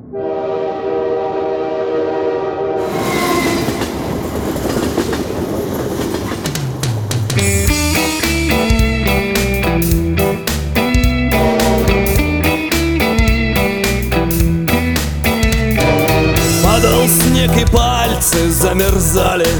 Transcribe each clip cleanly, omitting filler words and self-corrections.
Падал снег и пальцы замерзали,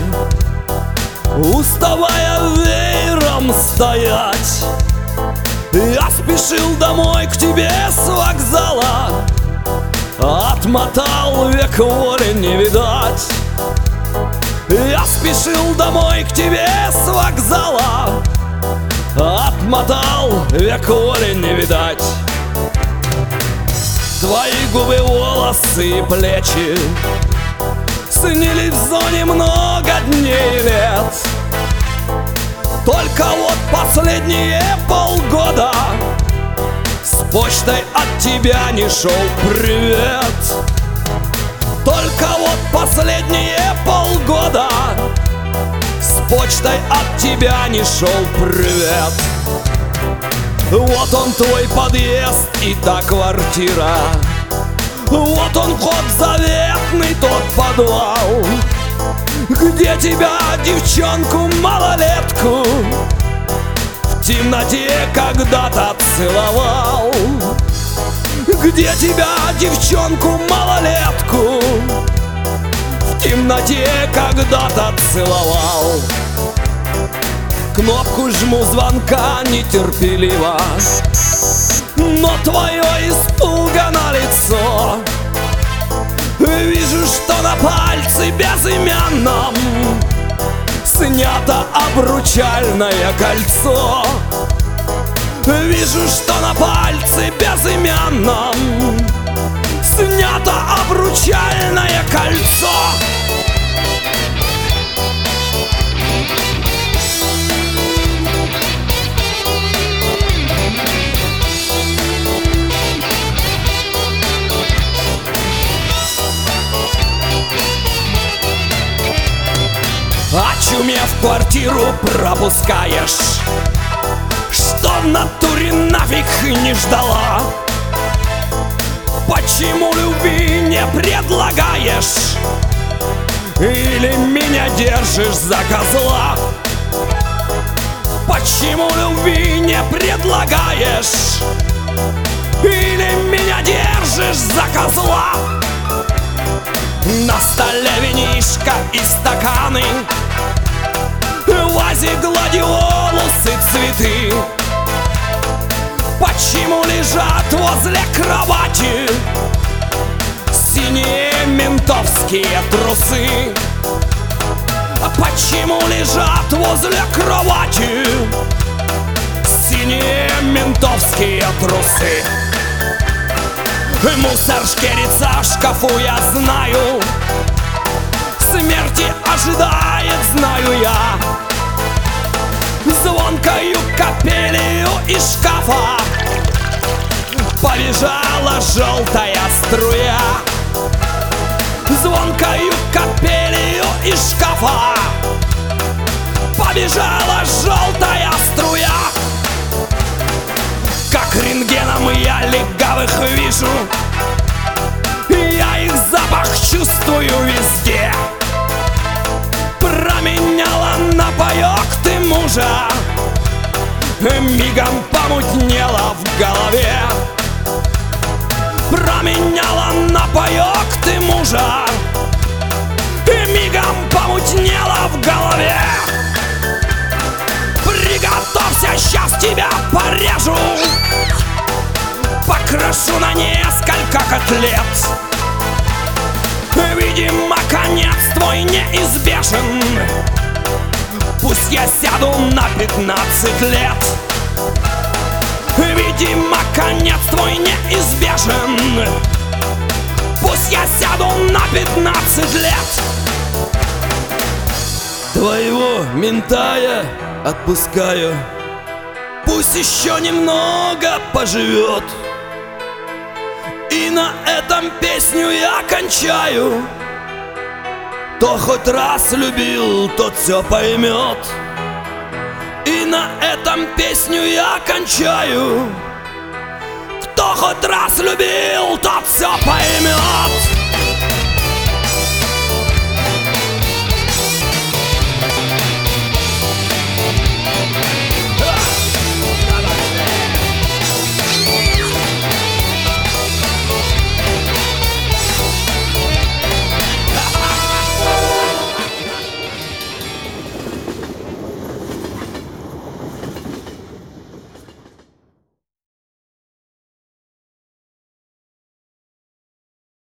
уставая веером стоять. Я спешил домой к тебе с вокзала, отмотал, век воли не видать. Я спешил домой к тебе с вокзала, отмотал, век воли не видать. Твои губы, волосы и плечи снились в зоне много дней и лет. Только вот последние полгода с почтой от тебя не шел привет. Только вот последние полгода с почтой от тебя не шел привет. Вот он твой подъезд и та квартира, вот он вход заветный, тот подвал, где тебя, девчонку, малолетку, в темноте когда-то целовал. Где тебя, девчонку, малолетку, в темноте когда-то целовал. Кнопку жму звонка нетерпеливо, но твое испуганное лицо. Вижу, что на пальце безымянном снято обручальное кольцо. Вижу, что на пальце безымянном снято обручальное кольцо. Очумев, квартиру пропускаешь, что в натуре нафиг не ждала. Почему любви не предлагаешь? Или меня держишь за козла? Почему любви не предлагаешь? Или меня держишь за козла? На столе винишко и стаканы, в вазе гладиолусы, цветы. Почему лежат возле кровати синие ментовские трусы? Почему лежат возле кровати синие ментовские трусы? Мусор шкерится в шкафу, я знаю, смерти ожидает, знаю я. Звонкою капелью из шкафа побежала желтая струя. Звонкою капелью из шкафа побежала желтая струя. Как рентгеном я легавых вижу, я их запах чувствую везде. Променяла на паёк ты мужа, мигом помутнело в голове. Променяла на паёк ты мужа, мигом помутнело в голове. Приготовься, сейчас тебя порежу, покрошу на несколько котлет. Видимо, конец твой неизбежен, пусть я сяду на 15 лет. Видимо, конец твой неизбежен, пусть я сяду на 15 лет. Твоего мента я отпускаю, пусть еще немного поживет. И на этом песню я кончаю. Кто хоть раз любил, тот все поймет. И на этом песню я кончаю. Кто хоть раз любил, тот